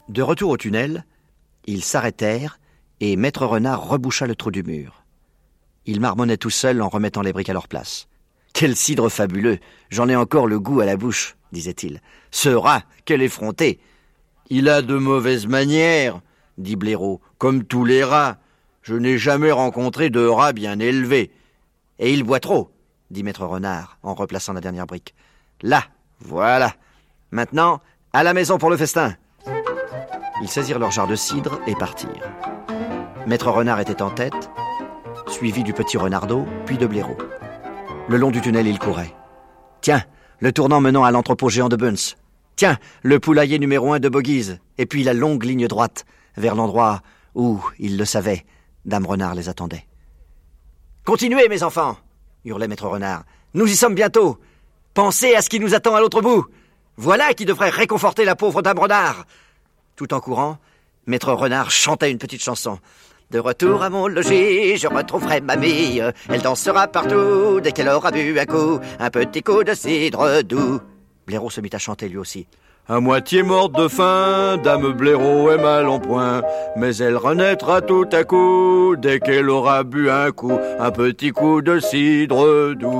De retour au tunnel, ils s'arrêtèrent et Maître Renard reboucha le trou du mur. Il marmonnait tout seul en remettant les briques à leur place. « Quel cidre fabuleux! J'en ai encore le goût à la bouche, » disait-il. « Ce rat, quel effronté !»« Il a de mauvaises manières, » dit Blaireau, « comme tous les rats. Je n'ai jamais rencontré de rat bien élevé. »« Et il boit trop, » dit Maître Renard en replaçant la dernière brique. « Là, voilà. Maintenant, à la maison pour le festin. » Ils saisirent leur jarre de cidre et partirent. Maître Renard était en tête, suivi du petit Renardeau, puis de Blaireau. Le long du tunnel, il courait. Tiens, le tournant menant à l'entrepôt géant de Bunce. Tiens, le poulailler numéro 1 de Bogies. Et puis la longue ligne droite, vers l'endroit où, il le savait, Dame Renard les attendait. « Continuez, mes enfants !» hurlait Maître Renard. « Nous y sommes bientôt. Pensez à ce qui nous attend à l'autre bout. Voilà qui devrait réconforter la pauvre Dame Renard. » Tout en courant, Maître Renard chantait une petite chanson. « De retour à mon logis, je retrouverai mamie. Elle dansera partout dès qu'elle aura bu un petit coup de cidre doux. » Blaireau se mit à chanter lui aussi. « À moitié morte de faim, Dame Blaireau est mal en point, mais elle renaîtra tout à coup dès qu'elle aura bu un petit coup de cidre doux. »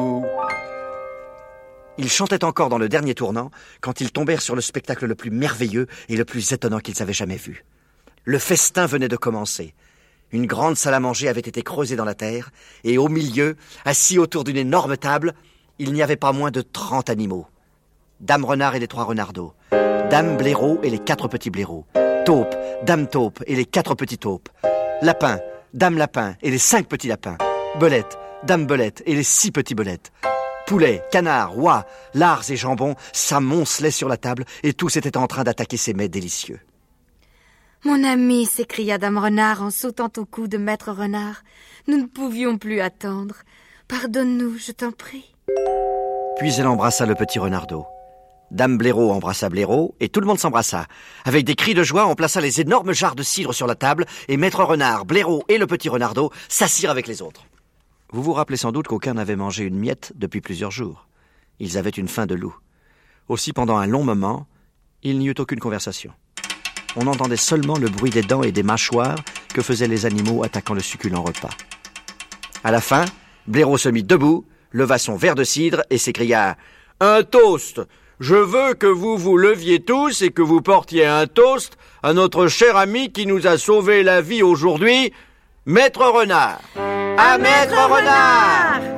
Ils chantaient encore dans le dernier tournant quand ils tombèrent sur le spectacle le plus merveilleux et le plus étonnant qu'ils avaient jamais vu. Le festin venait de commencer. Une grande salle à manger avait été creusée dans la terre et au milieu, assis autour d'une énorme table, il n'y avait pas moins de 30 animaux. Dame Renard et les 3 Renardeaux, Dame Blaireau et les 4 petits Blaireaux, Taupe, Dame Taupe et les 4 petits Taupes, Lapin, Dame Lapin et les 5 petits Lapins, Belette, Dame Belette et les 6 petits Belettes. Poulet, canard, oie, lards et jambon s'amoncelaient sur la table et tous étaient en train d'attaquer ces mets délicieux. « Mon ami !» s'écria Dame Renard en sautant au cou de Maître Renard. « Nous ne pouvions plus attendre. Pardonne-nous, je t'en prie. » Puis elle embrassa le petit Renardeau. Dame Blaireau embrassa Blaireau et tout le monde s'embrassa. Avec des cris de joie, on plaça les énormes jarres de cidre sur la table et Maître Renard, Blaireau et le petit Renardeau s'assirent avec les autres. Vous vous rappelez sans doute qu'aucun n'avait mangé une miette depuis plusieurs jours. Ils avaient une faim de loup. Aussi, pendant un long moment, il n'y eut aucune conversation. On entendait seulement le bruit des dents et des mâchoires que faisaient les animaux attaquant le succulent repas. À la fin, Blaireau se mit debout, leva son verre de cidre et s'écria « Un toast ! Je veux que vous vous leviez tous et que vous portiez un toast à notre cher ami qui nous a sauvé la vie aujourd'hui, Maître Renard !» « À Maître Renard !»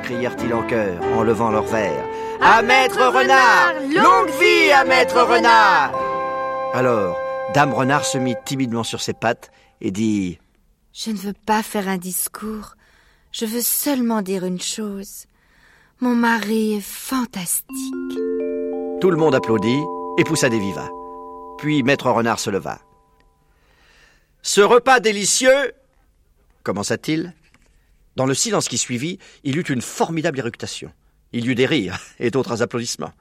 crièrent-ils en chœur en levant leurs verres. « À Maître Renard ! Longue vie à Maître Renard !» Alors, Dame Renard se mit timidement sur ses pattes et dit « Je ne veux pas faire un discours. Je veux seulement dire une chose. Mon mari est fantastique. » Tout le monde applaudit et poussa des vivats. Puis Maître Renard se leva. « Ce repas délicieux, commença-t-il. Dans le silence qui suivit, il eut une formidable éructation. Il y eut des rires et d'autres applaudissements.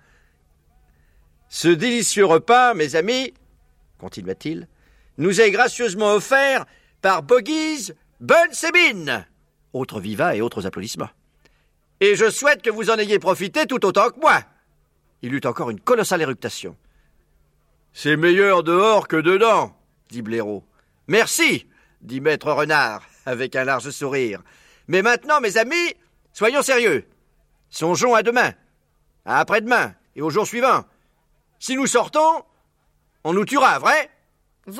« Ce délicieux repas, mes amis, continua-t-il, nous est gracieusement offert par Bogies, Bunce et Bean. » Autres vivats et autres applaudissements. « Et je souhaite que vous en ayez profité tout autant que moi. » Il eut encore une colossale éructation. « C'est meilleur dehors que dedans, dit Blaireau. « Merci, dit Maître Renard, avec un large sourire. Mais maintenant, mes amis, soyons sérieux. Songeons à demain, à après-demain et au jour suivant. Si nous sortons, on nous tuera, vrai ? Vrai !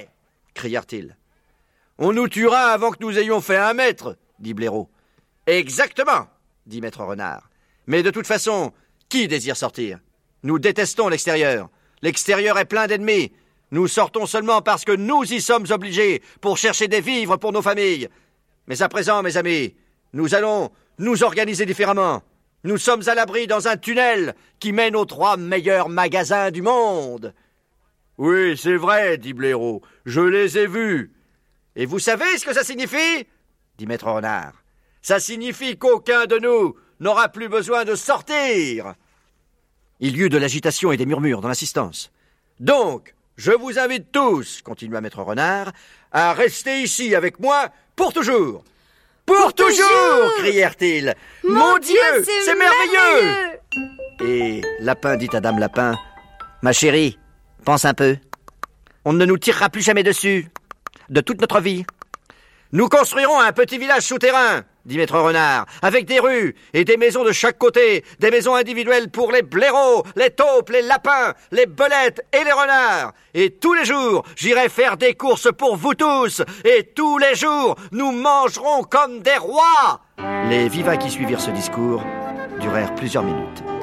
Crièrent-ils. On nous tuera avant que nous ayons fait 1 mètre, dit Blaireau. Exactement, dit Maître Renard. Mais de toute façon, qui désire sortir ? Nous détestons l'extérieur. L'extérieur est plein d'ennemis. Nous sortons seulement parce que nous y sommes obligés pour chercher des vivres pour nos familles. Mais à présent, mes amis, nous allons nous organiser différemment. Nous sommes à l'abri dans un tunnel qui mène aux 3 meilleurs magasins du monde. Oui, c'est vrai, dit Blaireau. Je les ai vus. Et vous savez ce que ça signifie ? Dit Maître Renard. Ça signifie qu'aucun de nous n'aura plus besoin de sortir. Il y eut de l'agitation et des murmures dans l'assistance. Donc, je vous invite tous, continua Maître Renard, à rester ici avec moi pour toujours. Pour toujours, crièrent-ils. Mon Dieu, c'est merveilleux. Et Lapin dit à Dame Lapin, ma chérie, pense un peu. On ne nous tirera plus jamais dessus, de toute notre vie. Nous construirons un petit village souterrain, dit Maître Renard, avec des rues et des maisons de chaque côté, des maisons individuelles pour les blaireaux, les taupes, les lapins, les belettes et les renards. Et tous les jours, j'irai faire des courses pour vous tous, et tous les jours, nous mangerons comme des rois. Les vivats qui suivirent ce discours durèrent plusieurs minutes.